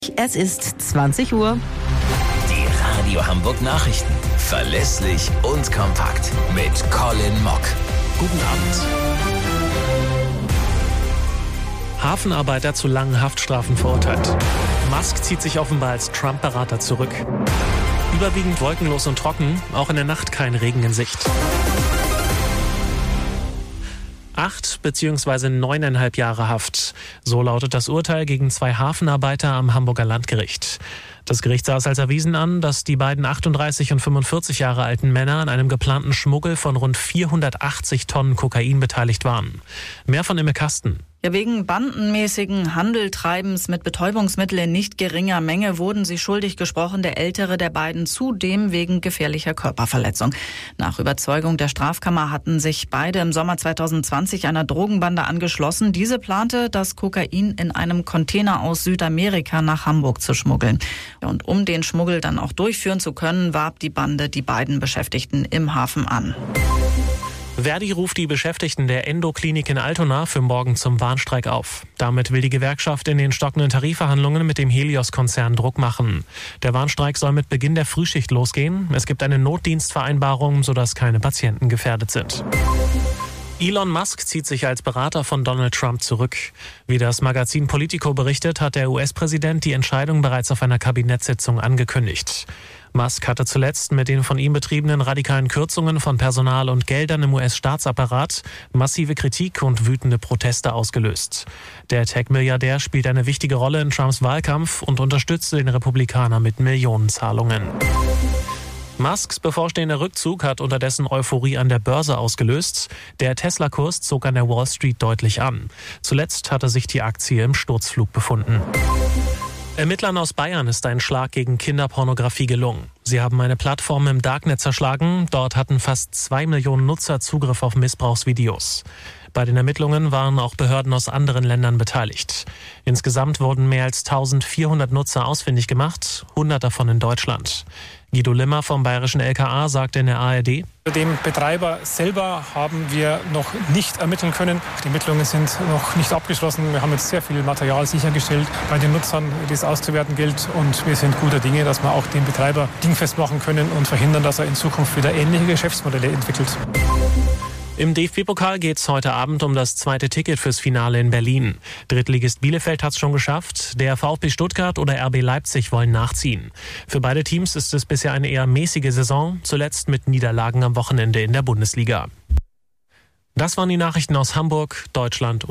Es ist 20 Uhr. Die Radio Hamburg Nachrichten. Verlässlich und kompakt. Mit Colin Mock. Guten Abend. Hafenarbeiter zu langen Haftstrafen verurteilt. Musk zieht sich offenbar als Trump-Berater zurück. Überwiegend wolkenlos und trocken, auch in der Nacht kein Regen in Sicht. 8 bzw. 9,5 Jahre Haft. So lautet das Urteil gegen 2 Hafenarbeiter am Hamburger Landgericht. Das Gericht sah es als erwiesen an, dass die beiden 38 und 45 Jahre alten Männer an einem geplanten Schmuggel von rund 480 Tonnen Kokain beteiligt waren. Mehr von Imme Kasten. Ja, wegen bandenmäßigen Handeltreibens mit Betäubungsmitteln in nicht geringer Menge wurden sie schuldig gesprochen, der ältere der beiden zudem wegen gefährlicher Körperverletzung. Nach Überzeugung der Strafkammer hatten sich beide im Sommer 2020 einer Drogenbande angeschlossen. Diese plante, das Kokain in einem Container aus Südamerika nach Hamburg zu schmuggeln. Und um den Schmuggel dann auch durchführen zu können, warb die Bande die beiden Beschäftigten im Hafen an. Verdi ruft die Beschäftigten der Endo-Klinik in Altona für morgen zum Warnstreik auf. Damit will die Gewerkschaft in den stockenden Tarifverhandlungen mit dem Helios-Konzern Druck machen. Der Warnstreik soll mit Beginn der Frühschicht losgehen. Es gibt eine Notdienstvereinbarung, sodass keine Patienten gefährdet sind. Elon Musk zieht sich als Berater von Donald Trump zurück. Wie das Magazin Politico berichtet, hat der US-Präsident die Entscheidung bereits auf einer Kabinettssitzung angekündigt. Musk hatte zuletzt mit den von ihm betriebenen radikalen Kürzungen von Personal und Geldern im US-Staatsapparat massive Kritik und wütende Proteste ausgelöst. Der Tech-Milliardär spielt eine wichtige Rolle in Trumps Wahlkampf und unterstützte den Republikaner mit Millionenzahlungen. Musks bevorstehender Rückzug hat unterdessen Euphorie an der Börse ausgelöst. Der Tesla-Kurs zog an der Wall Street deutlich an. Zuletzt hatte sich die Aktie im Sturzflug befunden. Ermittlern aus Bayern ist ein Schlag gegen Kinderpornografie gelungen. Sie haben eine Plattform im Darknet zerschlagen. Dort hatten fast 2 Millionen Nutzer Zugriff auf Missbrauchsvideos. Bei den Ermittlungen waren auch Behörden aus anderen Ländern beteiligt. Insgesamt wurden mehr als 1400 Nutzer ausfindig gemacht, 100 davon in Deutschland. Guido Limmer vom bayerischen LKA sagte in der ARD: Dem Betreiber selber haben wir noch nicht ermitteln können. Die Ermittlungen sind noch nicht abgeschlossen. Wir haben jetzt sehr viel Material sichergestellt. Bei den Nutzern, die es auszuwerten gilt. Und wir sind guter Dinge, dass wir auch den Betreiber dingfest machen können und verhindern, dass er in Zukunft wieder ähnliche Geschäftsmodelle entwickelt. Im DFB-Pokal geht es heute Abend um das zweite Ticket fürs Finale in Berlin. Drittligist Bielefeld hat es schon geschafft. Der VfB Stuttgart oder RB Leipzig wollen nachziehen. Für beide Teams ist es bisher eine eher mäßige Saison, zuletzt mit Niederlagen am Wochenende in der Bundesliga. Das waren die Nachrichten aus Hamburg, Deutschland und